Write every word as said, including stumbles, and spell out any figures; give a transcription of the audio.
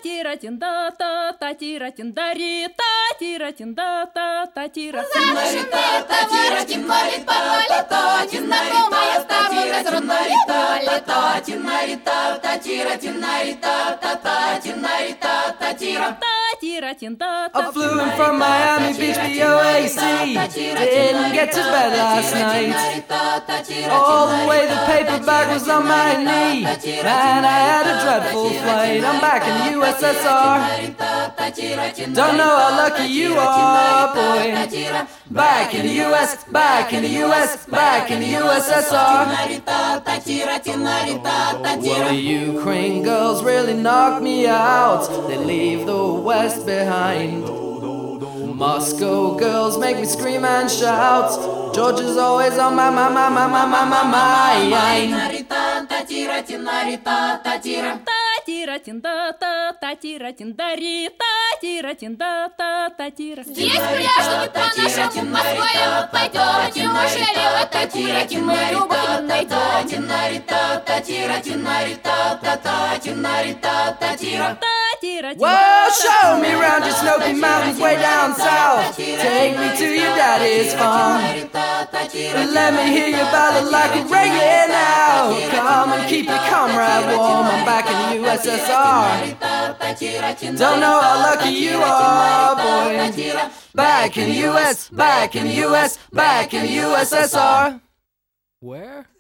тира тинда та та тира тиндари та тира тинда та та тира. Тинарита, та тира тинарита, та та знакомая с тобой разруннарита, та тинарита, та тира тинарита, та та тинарита, та тира. I flew in from Miami Beach, B O A C. Didn't get to bed last night. All the way the paper bag was on my knee. Man, I had a dreadful flight. I'm back in the U S S R. Don't know how lucky you are, boy. Back in the U S, back in the U S, back in the U S S R. Well, the Ukraine girls really knock me out. They leave the West behind. Moscow girls make me scream and shout. Georgia's always on my, my, my, my, my, my, my mind. Тира тинда та та тира тиндари та тира тинда та та тира. Здесь пляж, не по-нашему по-своему пойдет. Неужели в этой тире мы любовь найдем? Тинарита, та тира тинарита, та та тинарита, та тира. Well, show me around your Snowy Mountains way down south. Take me to your daddy's farm. Let me hear your ballad like a reggae now. Come and keep your comrade warm. I'm back in the U S S R. Don't know how lucky you are, boy. Back in the U S, back in the U S, back in the U S S R. Where?